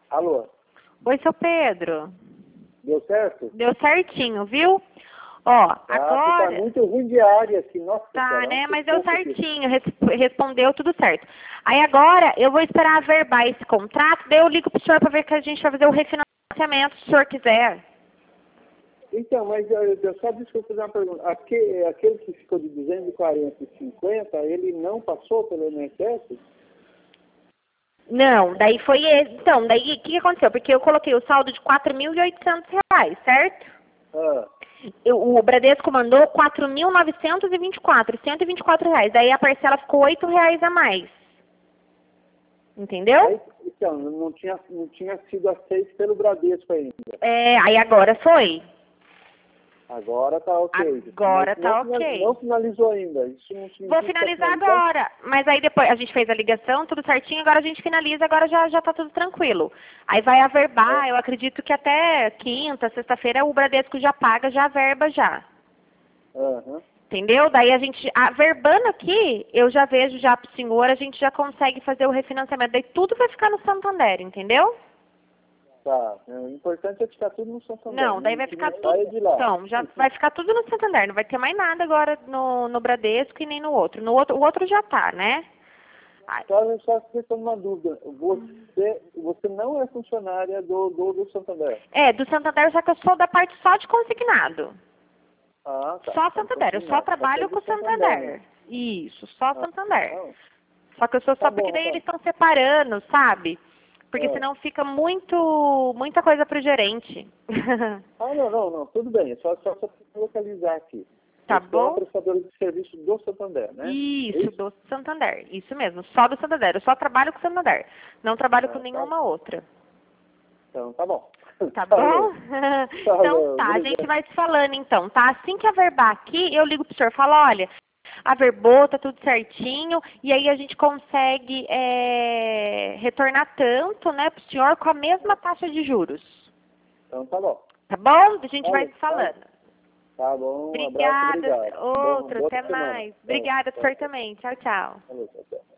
Alô? Oi, seu Pedro. Deu certo? Deu certinho, viu? Ó, agora... Tá muito ruim de área aqui, nossa. Tá, cara, né? um Mas deu pouco aqui. certinho, respondeu tudo certo. Aí agora eu vou esperar averbar esse contrato, daí eu ligo pro senhor pra ver que a gente vai fazer o refinanciamento, se o senhor quiser. Então, mas eu só desculpa fazer uma pergunta. Aquele que ficou de 240 e 50, ele não passou pelo INSS? Não, daí foi esse. Então, daí o que aconteceu? Porque eu coloquei o saldo de R$ 4.800, certo? Ah, O Bradesco mandou R$ 4.924, R$ 124. Daí a parcela ficou R$ 8 a mais. Entendeu? aí, então, não tinha sido aceito pelo Bradesco ainda. É, aí agora foi. Agora tá ok. Agora Mas tá ok. não finalizou ainda. Isso não significa Vou que tá finalizar finalizado? agora. Mas aí depois a gente fez a ligação, tudo certinho, agora a gente finaliza, agora já tá tudo tranquilo. Aí vai averbar, eu acredito que até quinta, sexta-feira o Bradesco já paga, já averba já. Aham. Entendeu? Daí a gente, averbando aqui, eu já vejo já pro senhor, a gente já consegue fazer o refinanciamento. Daí tudo vai ficar no Santander, entendeu? Tá. O importante é ficar tudo no Santander. Não, daí vai que ficar não tudo. saia de lá. Então, já vai ficar tudo no Santander, não vai ter mais nada agora no Bradesco e nem no outro. O outro já tá, né? Ai, Só fica uma dúvida. Você não é funcionária do Santander? É, do Santander, só que eu sou da parte só de consignado. Ah, tá. Só Santander, eu só trabalho com o Santander. Isso, só Santander. Não. Só que eu sou Tá só porque bom, daí tá. eles estão separando, sabe? Porque É. senão fica muita coisa pro gerente. Ah, não. Tudo bem. É só para localizar aqui. Tá Você é uma bom? prestadora de serviço do Santander, né? Isso, do Santander. Isso mesmo, só do Santander. Eu só trabalho com o Santander. Não trabalho com Ah, tá. nenhuma outra. Então, tá bom. Tá bom? Então Falou, tá, a obrigado. gente vai se falando então, tá? Assim que averbar aqui, eu ligo pro senhor e falo, olha, averbou, tá tudo certinho, e aí a gente consegue retornar tanto, né, pro senhor com a mesma taxa de juros. Então, tá bom. Tá bom? A gente vai se Falou. falando. Tá bom, um abraço, Obrigada, obrigado. outro, Boa até semana. mais. Obrigada, pro senhor também. Tchau, tchau. Falou, tchau.